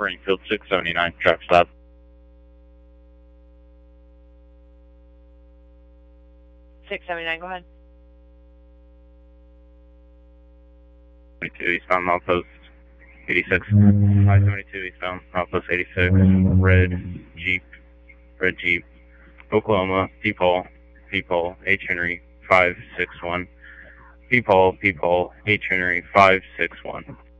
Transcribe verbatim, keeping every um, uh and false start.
Springfield six seventy-nine, truck stop. six seventy-nine, go ahead. twenty-two eastbound, milepost eighty-six. five seventy-two eastbound, milepost eighty-six. Red Jeep, red Jeep. Oklahoma, Peepaul, Peepaul, H. Henry, five six one. Peepaul, Peepaul, H. Henry, five six one.